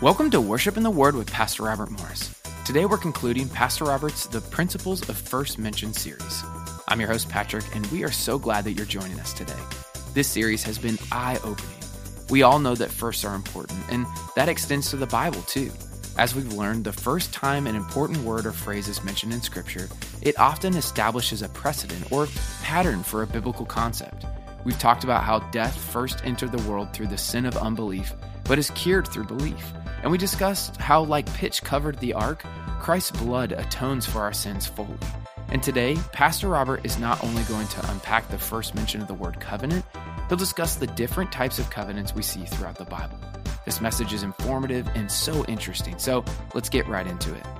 Welcome to Worship in the Word with Pastor Robert Morris. Today we're concluding Pastor Robert's The Principles of First Mention series. I'm your host, Patrick, and we are so glad that you're joining us today. This series has been eye-opening. We all know that firsts are important, and that extends to the Bible too. As we've learned, the first time an important word or phrase is mentioned in Scripture, it often establishes a precedent or pattern for a biblical concept. We've talked about how death first entered the world through the sin of unbelief, but is cured through belief. And we discussed how, like pitch covered the ark, Christ's blood atones for our sins fully. And today, Pastor Robert is not only going to unpack the first mention of the word covenant, he'll discuss the different types of covenants we see throughout the Bible. This message is informative and so interesting, so let's get right into it.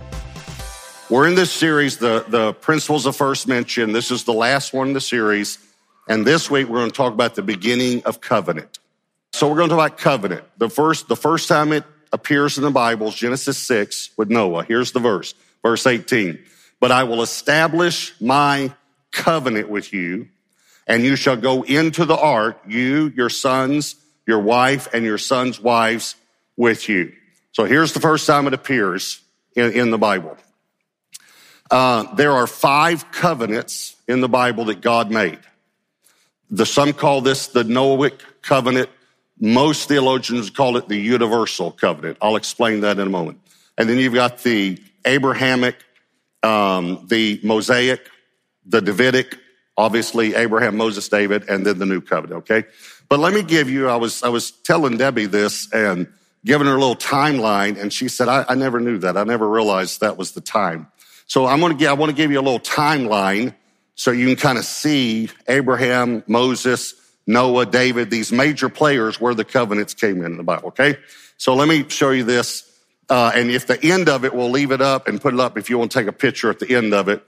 We're in this series, the Principles of First Mention. This is the last one in the series, and this week we're going to talk about the beginning of covenant. So we're going to talk about covenant. The first time it appears in the Bible is Genesis 6 with Noah. Here's the verse 18. But I will establish my covenant with you, and you shall go into the ark, you, your sons, your wife, and your sons' wives with you. So here's the first time it appears in the Bible. There are 5 covenants in the Bible that God made. Some call this the Noahic covenant. Most theologians call it the universal covenant. I'll explain that in a moment. And then you've got the Abrahamic, the Mosaic, the Davidic, obviously Abraham, Moses, David, and then the new covenant, okay? But let me give you, I was telling Debbie this and giving her a little timeline, and she said, I never knew that. I never realized that was the time. So I want to give you a little timeline so you can kind of see Abraham, Moses, Noah, David, these major players where the covenants came in the Bible, okay? So let me show you this. And if the end of it, we'll leave it up and put it up if you want to take a picture at the end of it.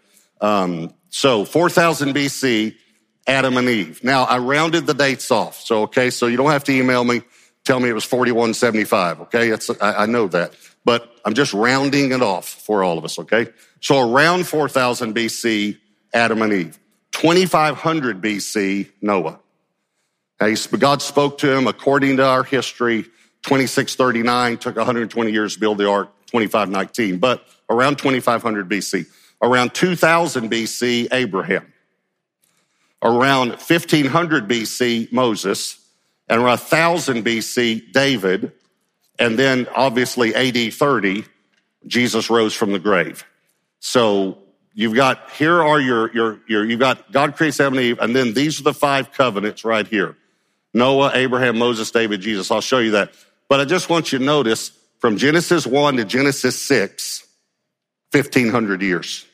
So 4000 BC, Adam and Eve. Now, I rounded the dates off. So you don't have to email me, tell me it was 4175, okay? I know that. But I'm just rounding it off for all of us, okay? So around 4000 BC, Adam and Eve. 2500 BC, Noah. God spoke to him according to our history, 2639, took 120 years to build the ark, 2519, but around 2500 BC. Around 2000 BC, Abraham. Around 1500 BC, Moses. And around 1000 BC, David. And then obviously AD 30, Jesus rose from the grave. So you've got, you've got God creates Adam and Eve, and then these are the 5 covenants right here. Noah, Abraham, Moses, David, Jesus. I'll show you that. But I just want you to notice from Genesis 1 to Genesis 6, 1,500 years.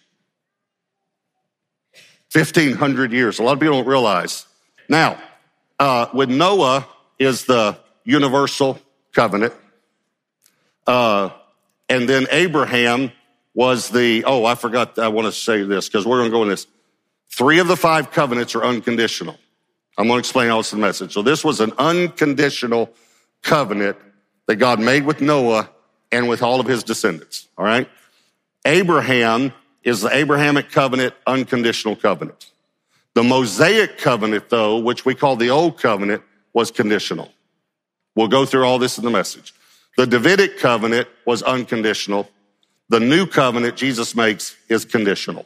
1,500 years. A lot of people don't realize. Now, with Noah is the universal covenant. And then Abraham was I want to say this because we're going to go in this. 3 of the 5 covenants are unconditional. I'm going to explain all this in the message. So this was an unconditional covenant that God made with Noah and with all of his descendants, all right? Abraham is the Abrahamic covenant, unconditional covenant. The Mosaic covenant, though, which we call the Old Covenant, was conditional. We'll go through all this in the message. The Davidic covenant was unconditional. The new covenant Jesus makes is conditional.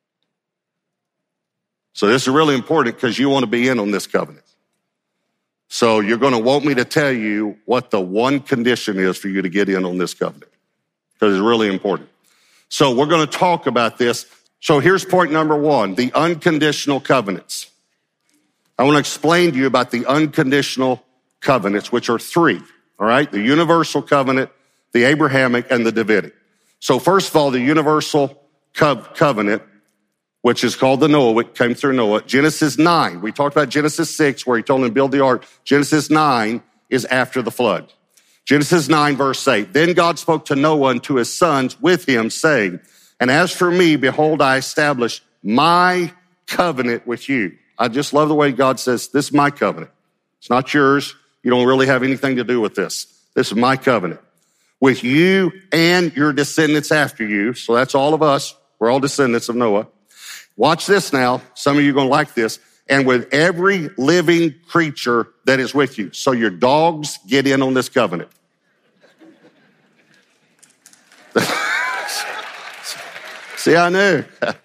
So this is really important because you want to be in on this covenant. So you're going to want me to tell you what the one condition is for you to get in on this covenant because it's really important. So we're going to talk about this. So here's point number 1, the unconditional covenants. I want to explain to you about the unconditional covenants, which are 3, all right? The universal covenant, the Abrahamic, and the Davidic. So first of all, the universal covenant, which is called the Noahic, came through Noah. Genesis 9, we talked about Genesis 6, where he told him to build the ark. Genesis 9 is after the flood. Genesis 9, verse 8, then God spoke to Noah and to his sons with him, saying, and as for me, behold, I establish my covenant with you. I just love the way God says, this is my covenant. It's not yours. You don't really have anything to do with this. This is my covenant with you and your descendants after you. So that's all of us. We're all descendants of Noah. Watch this now. Some of you are going to like this. And with every living creature that is with you. So your dogs get in on this covenant. See, I knew.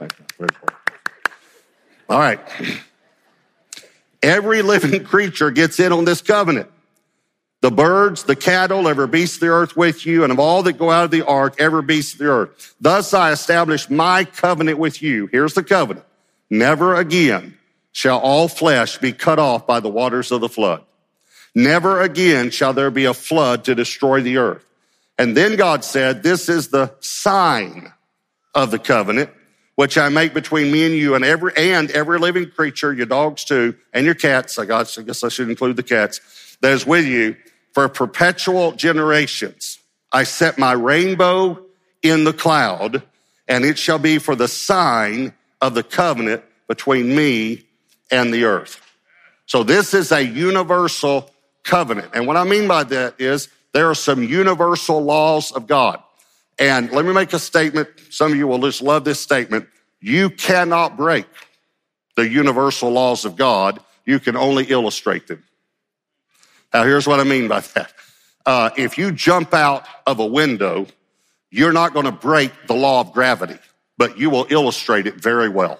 All right. Every living creature gets in on this covenant. The birds, the cattle, every beast of the earth with you, and of all that go out of the ark, every beast of the earth. Thus I establish my covenant with you. Here's the covenant. Never again shall all flesh be cut off by the waters of the flood. Never again shall there be a flood to destroy the earth. And then God said, this is the sign of the covenant, which I make between me and you and every living creature, your dogs too, and your cats. I guess I should include the cats that is with you for perpetual generations. I set my rainbow in the cloud, and it shall be for the sign of the covenant between me and the earth. So this is a universal covenant. And what I mean by that is there are some universal laws of God. And let me make a statement. Some of you will just love this statement. You cannot break the universal laws of God. You can only illustrate them. Now, here's what I mean by that. If you jump out of a window, you're not going to break the law of gravity, but you will illustrate it very well.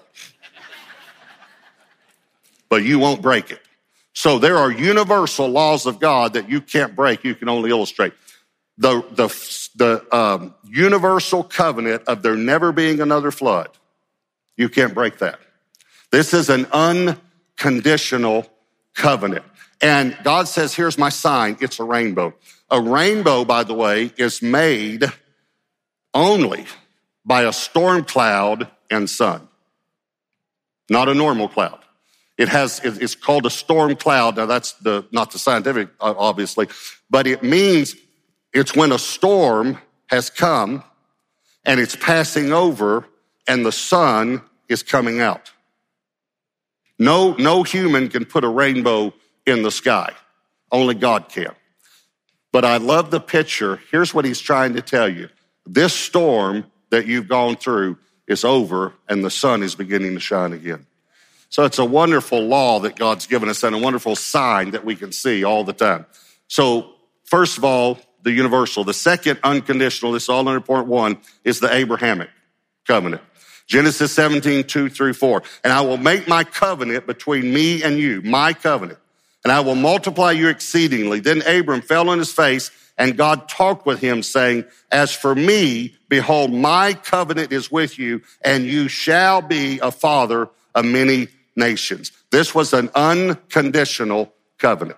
But you won't break it. So there are universal laws of God that you can't break. You can only illustrate. The universal covenant of there never being another flood, you can't break that. This is an unconditional covenant. And God says, here's my sign. It's a rainbow. A rainbow, by the way, is made only by a storm cloud and sun, not a normal cloud. It's called a storm cloud. Now that's not the scientific, obviously, but it means it's when a storm has come and it's passing over and the sun is coming out. No human can put a rainbow in the sky. Only God can. But I love the picture. Here's what he's trying to tell you. This storm that you've gone through is over and the sun is beginning to shine again. So it's a wonderful law that God's given us and a wonderful sign that we can see all the time. So first of all, the universal. The second unconditional, this is all under point one, is the Abrahamic covenant. Genesis 17, 2-4. And I will make my covenant between me and you, my covenant, and I will multiply you exceedingly. Then Abram fell on his face, and God talked with him, saying, as for me, behold, my covenant is with you, and you shall be a father of many nations. This was an unconditional covenant.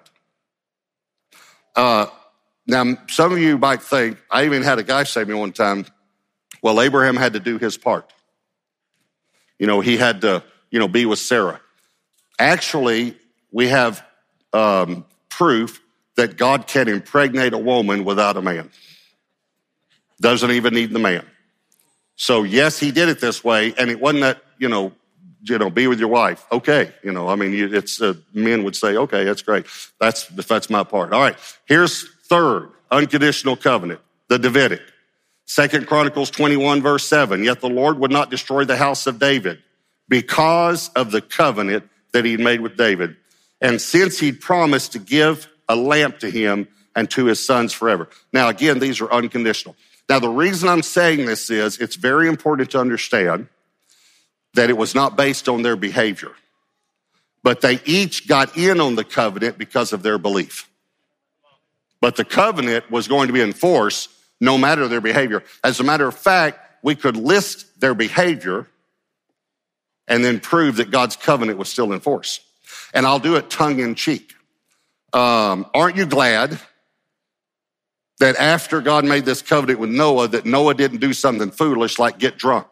Now, some of you might think, I even had a guy say to me one time, well, Abraham had to do his part. He had to, be with Sarah. Actually, we have proof that God can impregnate a woman without a man. Doesn't even need the man. So yes, he did it this way, and it wasn't that, be with your wife. Okay, it's men would say, okay, that's great. That's my part. All right, here's third unconditional covenant, the Davidic. 2 Chronicles 21, verse 7. Yet the Lord would not destroy the house of David because of the covenant that he'd made with David. And since he'd promised to give a lamp to him and to his sons forever. Now, again, these are unconditional. Now, the reason I'm saying this is it's very important to understand that it was not based on their behavior, but they each got in on the covenant because of their belief. But the covenant was going to be enforced no matter their behavior. As a matter of fact, we could list their behavior and then prove that God's covenant was still in force. And I'll do it tongue in cheek. Aren't you glad that after God made this covenant with Noah, that Noah didn't do something foolish like get drunk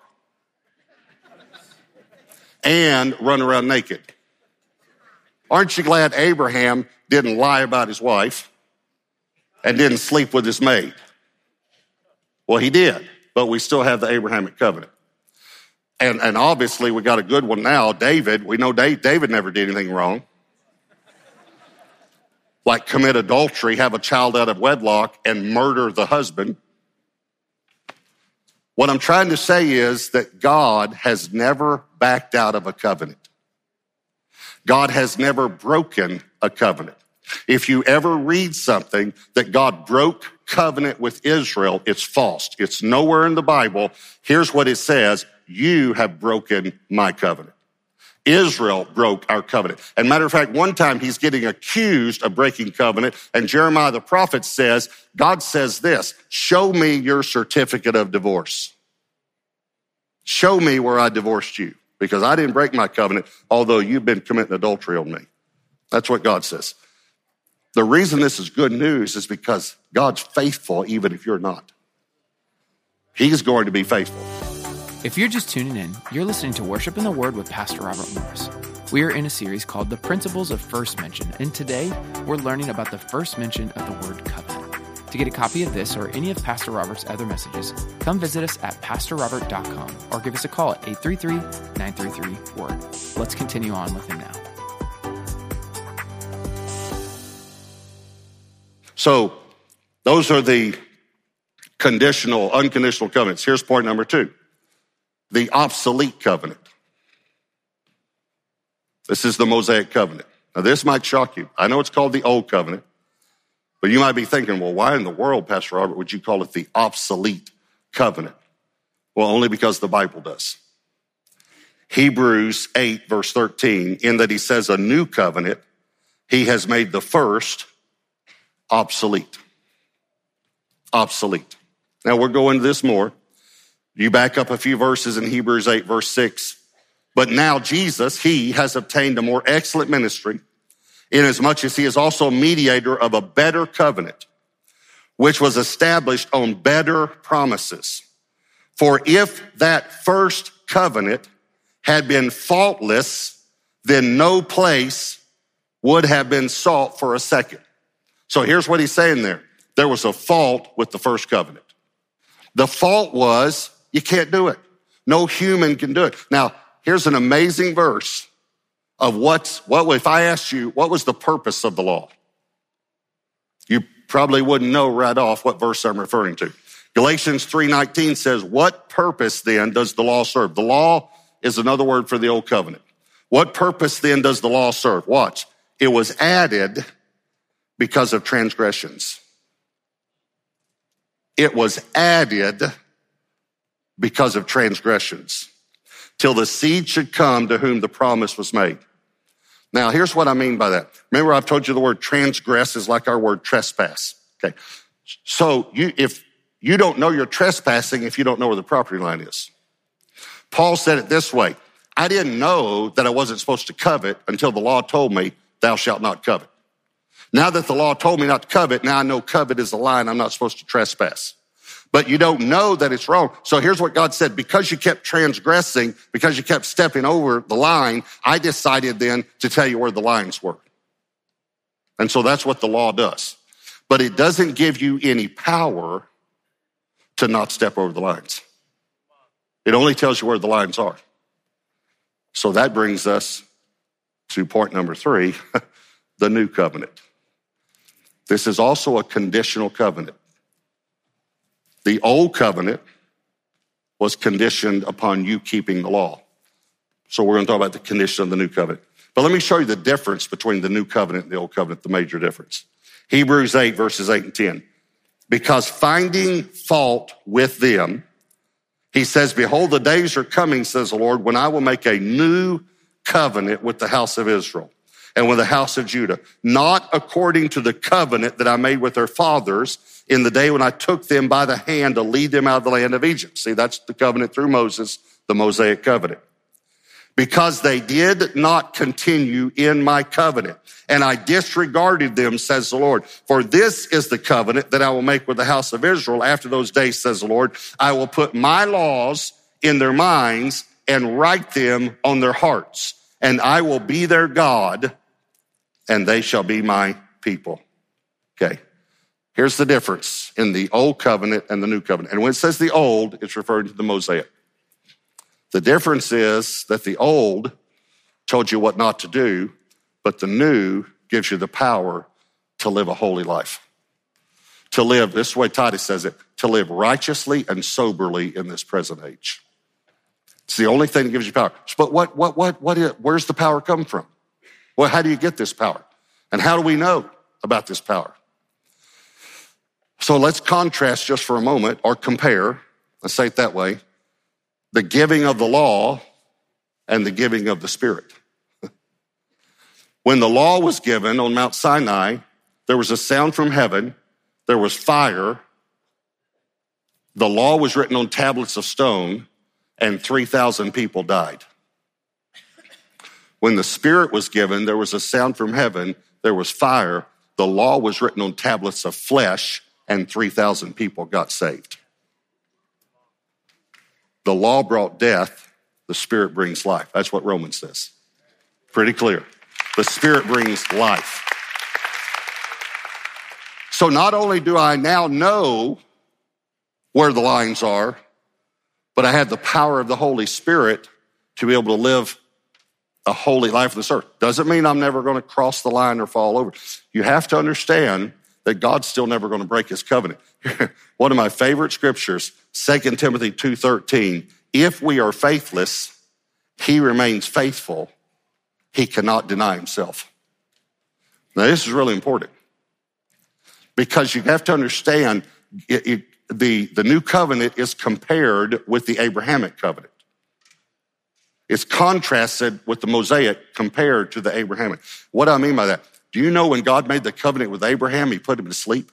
and run around naked? Aren't you glad Abraham didn't lie about his wife and didn't sleep with his maid? Well, he did, but we still have the Abrahamic covenant. And obviously we got a good one now. David, we know David never did anything wrong. Like commit adultery, have a child out of wedlock, and murder the husband. What I'm trying to say is that God has never backed out of a covenant. God has never broken a covenant. If you ever read something that God broke covenant with Israel, it's false. It's nowhere in the Bible. Here's what it says. you have broken my covenant. Israel broke our covenant. And matter of fact, one time he's getting accused of breaking covenant, and Jeremiah the prophet says, God says this, show me your certificate of divorce. Show me where I divorced you, because I didn't break my covenant, although you've been committing adultery on me. That's what God says. The reason this is good news is because God's faithful even if you're not. He's going to be faithful. If you're just tuning in, you're listening to Worship in the Word with Pastor Robert Morris. We are in a series called The Principles of First Mention, and today we're learning about the first mention of the word covenant. To get a copy of this or any of Pastor Robert's other messages, come visit us at pastorrobert.com or give us a call at 833-933-WORD. Let's continue on with him now. So those are the unconditional covenants. Here's point number 2. The obsolete covenant. This is the Mosaic covenant. Now this might shock you. I know it's called the Old Covenant, but you might be thinking, well, why in the world, Pastor Robert, would you call it the obsolete covenant? Well, only because the Bible does. Hebrews 8 verse 13, in that he says a new covenant, he has made the first obsolete. Obsolete. Now we'll go into this more. You back up a few verses in Hebrews 8, verse 6. But now Jesus, he has obtained a more excellent ministry, inasmuch as he is also mediator of a better covenant, which was established on better promises. For if that first covenant had been faultless, then no place would have been sought for a second. So here's what he's saying there. There was a fault with the first covenant. The fault was, you can't do it. No human can do it. Now, here's an amazing verse of what if I asked you, what was the purpose of the law? You probably wouldn't know right off what verse I'm referring to. Galatians 3:19 says, what purpose then does the law serve? The law is another word for the old covenant. What purpose then does the law serve? Watch. It was added because of transgressions. It was added because of transgressions, till the seed should come to whom the promise was made. Now, here's what I mean by that. Remember, I've told you the word transgress is like our word trespass. Okay. So if you don't know you're trespassing if you don't know where the property line is. Paul said it this way. I didn't know that I wasn't supposed to covet until the law told me, thou shalt not covet. Now that the law told me not to covet, now I know covet is a line. I'm not supposed to trespass. But you don't know that it's wrong. So here's what God said. Because you kept transgressing, because you kept stepping over the line, I decided then to tell you where the lines were. And so that's what the law does. But it doesn't give you any power to not step over the lines. It only tells you where the lines are. So that brings us to point number 3, the new covenant. This is also a conditional covenant. The old covenant was conditioned upon you keeping the law. So we're going to talk about the condition of the new covenant. But let me show you the difference between the new covenant and the old covenant, the major difference. Hebrews 8, verses 8 and 10. Because finding fault with them, he says, behold, the days are coming, says the Lord, when I will make a new covenant with the house of Israel and with the house of Judah, not according to the covenant that I made with their fathers in the day when I took them by the hand to lead them out of the land of Egypt. See, that's the covenant through Moses, the Mosaic covenant. Because they did not continue in my covenant, and I disregarded them, says the Lord. For this is the covenant that I will make with the house of Israel after those days, says the Lord. I will put my laws in their minds and write them on their hearts, and I will be their God, and they shall be my people. Okay. Here's the difference in the old covenant and the new covenant. And when it says the old, it's referring to the Mosaic. The difference is that the old told you what not to do, but the new gives you the power to live a holy life. To live, this is the way Titus says it, to live righteously and soberly in this present age. It's the only thing that gives you power. But where's the power come from? Well, how do you get this power? And how do we know about this power? So let's contrast just for a moment or compare, let's say it that way, the giving of the law and the giving of the Spirit. When the law was given on Mount Sinai, there was a sound from heaven, there was fire, the law was written on tablets of stone, and 3,000 people died. When the Spirit was given, there was a sound from heaven, there was fire, the law was written on tablets of flesh, and 3,000 people got saved. The law brought death, the Spirit brings life. That's what Romans says. Pretty clear. The Spirit brings life. So not only do I now know where the lines are, but I have the power of the Holy Spirit to be able to live a holy life on this earth. Doesn't mean I'm never going to cross the line or fall over. You have to understand that God's still never going to break his covenant. One of my favorite scriptures, 2 Timothy 2:13, if we are faithless, he remains faithful. He cannot deny himself. Now, this is really important because you have to understand the new covenant is compared with the Abrahamic covenant. It's contrasted with the Mosaic compared to the Abrahamic. What do I mean by that? Do you know when God made the covenant with Abraham, he put him to sleep?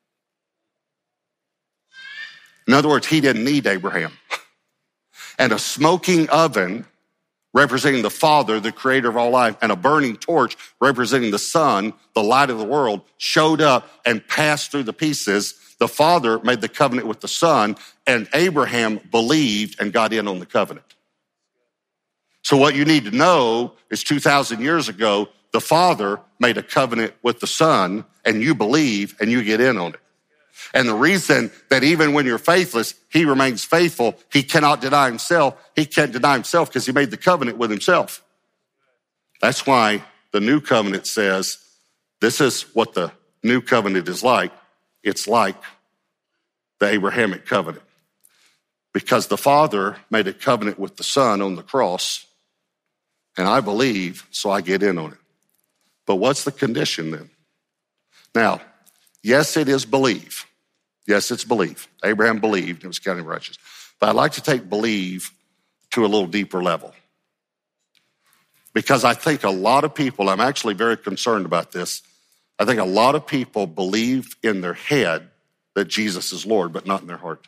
In other words, he didn't need Abraham. And a smoking oven representing the Father, the creator of all life, and a burning torch representing the Son, the light of the world, showed up and passed through the pieces. The Father made the covenant with the Son, and Abraham believed and got in on the covenant. So what you need to know is 2,000 years ago, the Father made a covenant with the Son, and you believe and you get in on it. And the reason that even when you're faithless, he remains faithful, he cannot deny himself. He can't deny himself because he made the covenant with himself. That's why the new covenant says, this is what the new covenant is like. It's like the Abrahamic covenant. Because the Father made a covenant with the Son on the cross, and I believe, so I get in on it. But what's the condition then? Now, yes, it is believe. Yes, it's believe. Abraham believed and it was counted righteous. But I'd like to take believe to a little deeper level. Because I think a lot of people, I'm actually very concerned about this. I think a lot of people believe in their head that Jesus is Lord, but not in their heart.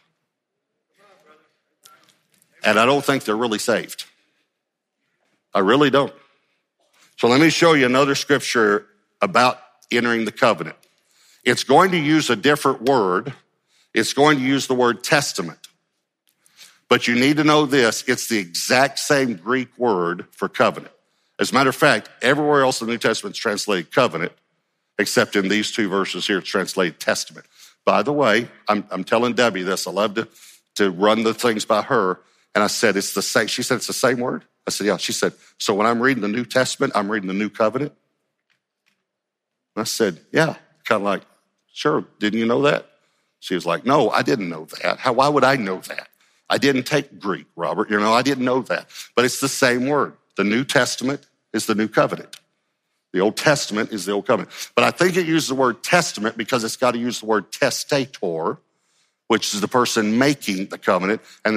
And I don't think they're really saved. I really don't. So let me show you another scripture about entering the covenant. It's going to use a different word. It's going to use the word testament. But you need to know this, it's the exact same Greek word for covenant. As a matter of fact, everywhere else in the New Testament is translated covenant, except in these two verses here, it's translated testament. By the way, I'm telling Debbie this. I love to run the things by her. And I said, it's the same. She said, it's the same word. I said, yeah. She said, so when I'm reading the New Testament, I'm reading the New Covenant. And I said, yeah, kind of like, sure. Didn't you know that? She was like, no, I didn't know that. Why would I know that? I didn't take Greek, Robert. I didn't know that. But it's the same word. The New Testament is the New Covenant. The Old Testament is the Old Covenant. But I think it uses the word testament because it's got to use the word testator, which is the person making the covenant. And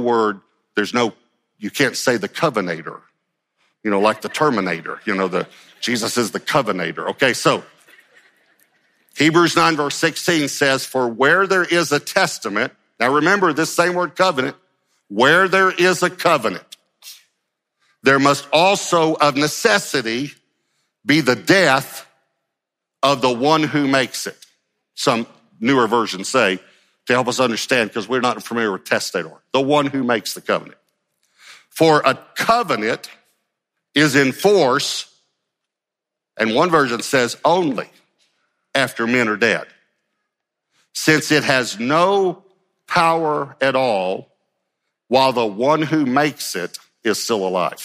you can't say the covenator, like the Terminator, Jesus is the covenator. Okay, so Hebrews 9 verse 16 says, for where there is a testament, now remember this same word covenant, where there is a covenant, there must also of necessity be the death of the one who makes it. Some newer versions say, to help us understand, because we're not familiar with testator, the one who makes the covenant. For a covenant is in force, and one version says only after men are dead, since it has no power at all while the one who makes it is still alive.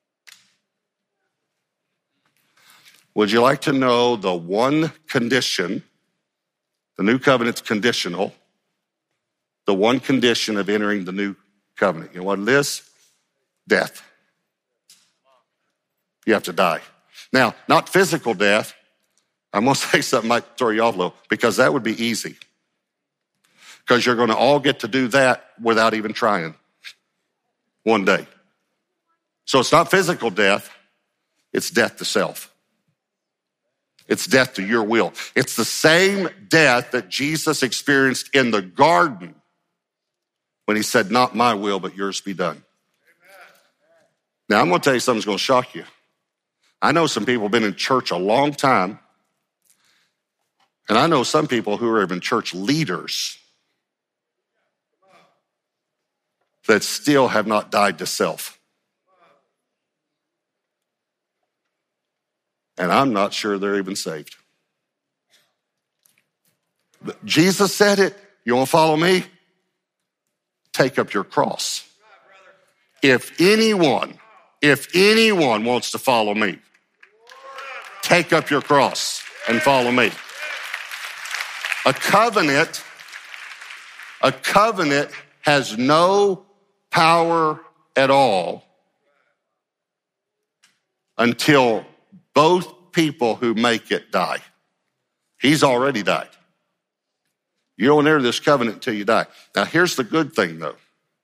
Would you like to know the one condition, the new covenant's conditional, the one condition of entering the new covenant? You know what it is? Death. You have to die. Now, not physical death. I'm going to say something that might throw you off a little, because that would be easy. Because you're going to all get to do that without even trying. one day. So it's not physical death, it's death to self. It's death to your will. It's the same death that Jesus experienced in the garden when he said, not my will, but yours be done. Now, I'm going to tell you something that's going to shock you. I know some people have been in church a long time, and I know some people who are even church leaders that still have not died to self. And I'm not sure they're even saved. But Jesus said it. You want to follow me? Take up your cross. If anyone wants to follow me, take up your cross and follow me. A covenant has no power at all until both people who make it die. He's already died. You don't enter this covenant until you die. Now, here's the good thing, though.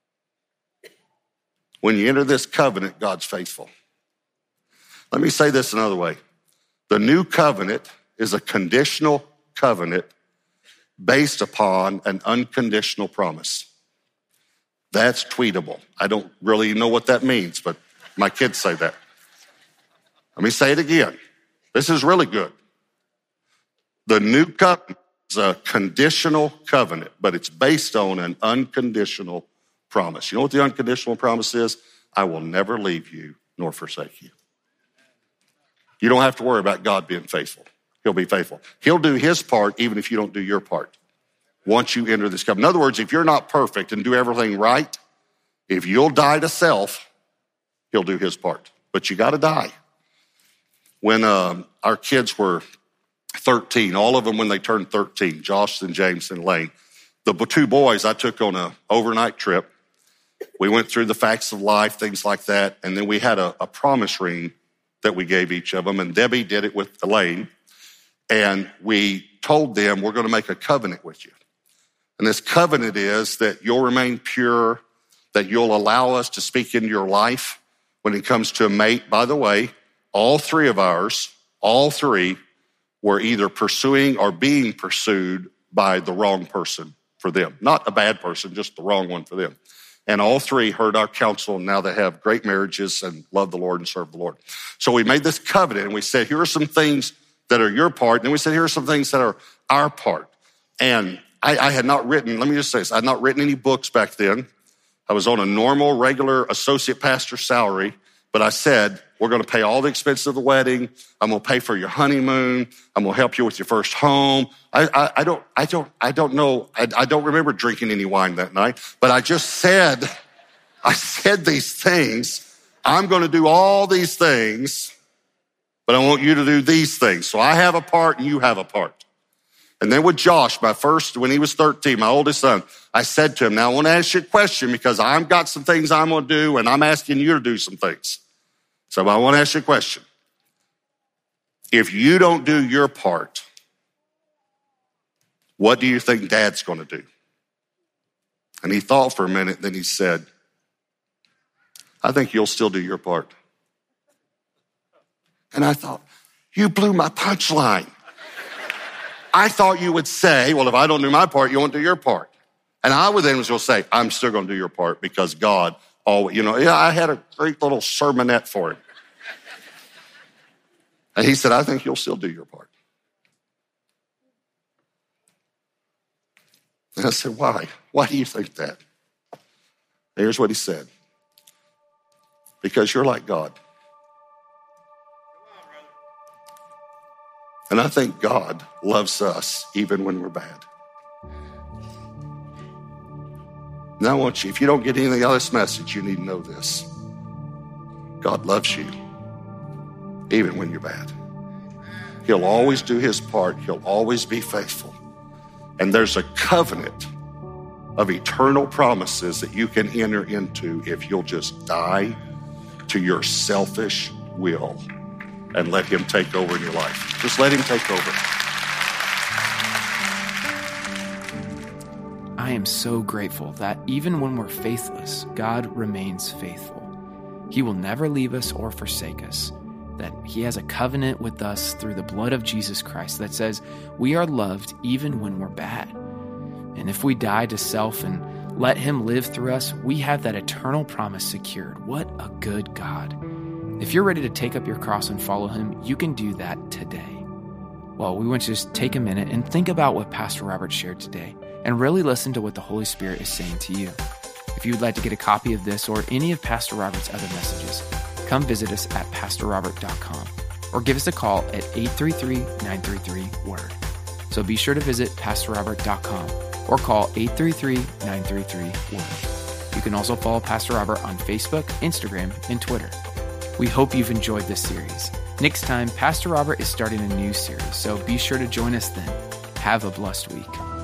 When you enter this covenant, God's faithful. Let me say this another way. The new covenant is a conditional covenant based upon an unconditional promise. That's tweetable. I don't really know what that means, but my kids say that. Let me say it again. This is really good. The new covenant is a conditional covenant, but it's based on an unconditional promise. You know what the unconditional promise is? I will never leave you nor forsake you. You don't have to worry about God being faithful. He'll be faithful. He'll do his part even if you don't do your part. Once you enter this covenant. In other words, if you're not perfect and do everything right, if you'll die to self, he'll do his part. But you got to die. When our kids were 13, all of them when they turned 13, Josh and James and Lane, the two boys I took on an overnight trip. We went through the facts of life, things like that, and then we had a promise ring that we gave each of them, and Debbie did it with Elaine, and we told them we're going to make a covenant with you. And this covenant is that you'll remain pure, that you'll allow us to speak into your life when it comes to a mate. By the way, all three were either pursuing or being pursued by the wrong person for them. Not a bad person, just the wrong one for them. And all three heard our counsel, and now they have great marriages and love the Lord and serve the Lord. So we made this covenant, and we said, here are some things that are your part. And then we said, here are some things that are our part. And I had not written, let me just say this, I had not written any books back then. I was on a normal, regular associate pastor salary, but I said, we're going to pay all the expenses of the wedding. I'm going to pay for your honeymoon. I'm going to help you with your first home. I don't know. I don't remember drinking any wine that night, but I said these things. I'm going to do all these things, but I want you to do these things. So I have a part and you have a part. And then with Josh, when he was 13, my oldest son, I said to him, now I want to ask you a question because I've got some things I'm going to do and I'm asking you to do some things. So I want to ask you a question. If you don't do your part, what do you think Dad's going to do? And he thought for a minute, then he said, I think you'll still do your part. And I thought, you blew my punchline. I thought you would say, well, if I don't do my part, you won't do your part. And I would then was going to say, I'm still going to do your part because God always, I had a great little sermonette for him. And he said, I think you'll still do your part. And I said, why? Why do you think that? And here's what he said. Because you're like God. And I think God loves us even when we're bad. Now I want you, if you don't get anything out of this message, you need to know this. God loves you even when you're bad. He'll always do his part. He'll always be faithful. And there's a covenant of eternal promises that you can enter into if you'll just die to your selfish will and let him take over in your life. Just let him take over. I I am so grateful that even when we're faithless, God remains faithful. He will never leave us or forsake us, that he has a covenant with us through the blood of Jesus Christ that says we are loved even when we're bad. And if we die to self and let him live through us, we have that eternal promise secured. What a good God. If you're ready to take up your cross and follow him, you can do that today. Well, we want you to just take a minute and think about what Pastor Robert shared today and really listen to what the Holy Spirit is saying to you. If you would like to get a copy of this or any of Pastor Robert's other messages, come visit us at pastorrobert.com or give us a call at 833-933-WORD. So be sure to visit pastorrobert.com or call 833-933-WORD. You can also follow Pastor Robert on Facebook, Instagram, and Twitter. We hope you've enjoyed this series. Next time, Pastor Robert is starting a new series, so be sure to join us then. Have a blessed week.